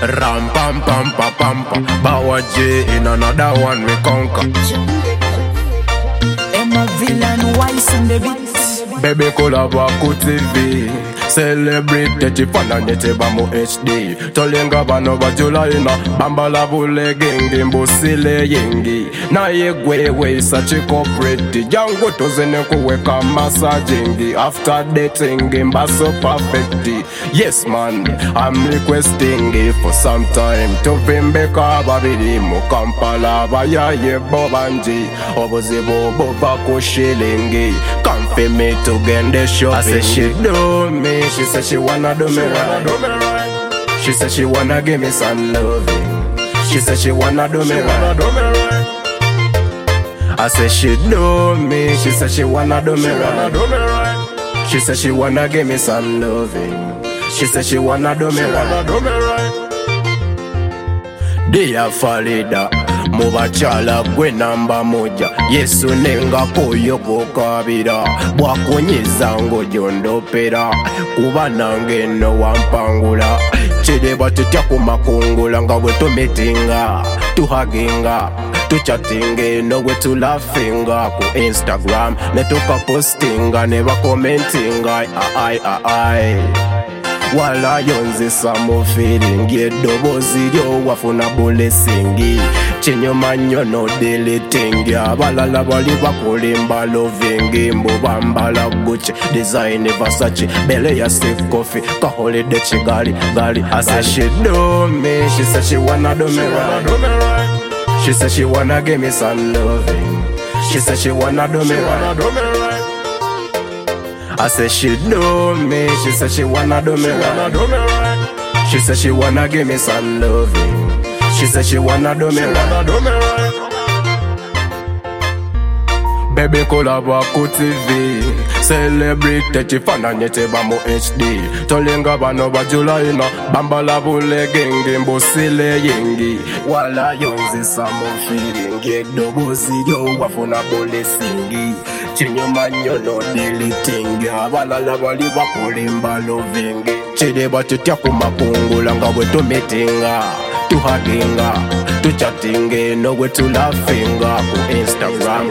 Ram pam pam pa pam pa. Bawa J in another one we conquer. Emma Villain Wise in the beat. Baby kolaba ku TV. Celebrate chifana nyete bamu HD. Tolenga bano bajulaina. Bambala bule gengi mbusile yengi. Na yegwe such a corporate. Jango tozene kuweka massaging. After dating mbaso perfect. Yes man, I'm requesting for some time. To pimbeka babiri mu Kampala. Bayaye bobanji. Obuzibo boba kushilingi. Come for me to get the shopping. I said she do me. She said she wanna do me right. She said she wanna give me some loving. She said she wanna do me right. I said she do me. She said she wanna do me right. She said she wanna give me some loving. She said she wanna do me right. Dear Farida, mubachala gwe namba moja. Yesu nenga koyo kokabira. Bwakonyiza ngojondopera. Kuba nange no wampangula. Chideba tutya kumakungula nga bwe tumetinga. Tuhaginga. Tuchatinge no we to laughing ku Instagram. Netuka postinga neba commentinga. Ai. Wala yonze samo feeling yedobozi lyo wafuna blessing chinyoma nyono deleting abalala bali bakolimba loving mbobambala Gucci design Versace bele ya safe coffee ka holiday chigali gali. I said she do me. She said she wanna do me right. She said she wanna give me some loving. She said she wanna do me right. I said she do me. She said she wanna do me right. She said she wanna give me some loving. She said she wanna do me right. Baby kolaba ku TV. Celebrate chifana nyete bamu HD. Tolenga bano bajulaina. Bambala bule gengi mbusile yengi. Wala yonzi samo feeling yedobozi yo wafuna blessing chinyoma nyono deleting abalala bali bakolimba loving. Chideba tutya kumakungula nga bwe tumetinga. Tuhaginga. Tuchatinge no we to laughing ku Instagram.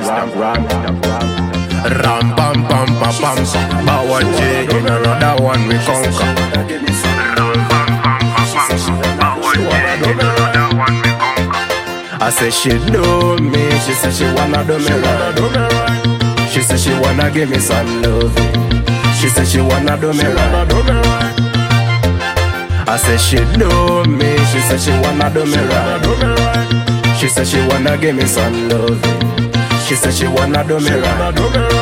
Ram pam pam pa pam. Bawa J in another one we conquer. Ram pam pam pa pam. Bawa J in another one we conquer. I said she do me. She said she wanna do me right. She said she wanna give me some loving. She said she wanna do me right. I said she do me. She said she wanna do me right. She said she wanna give me some loving. She said she wanna do me right.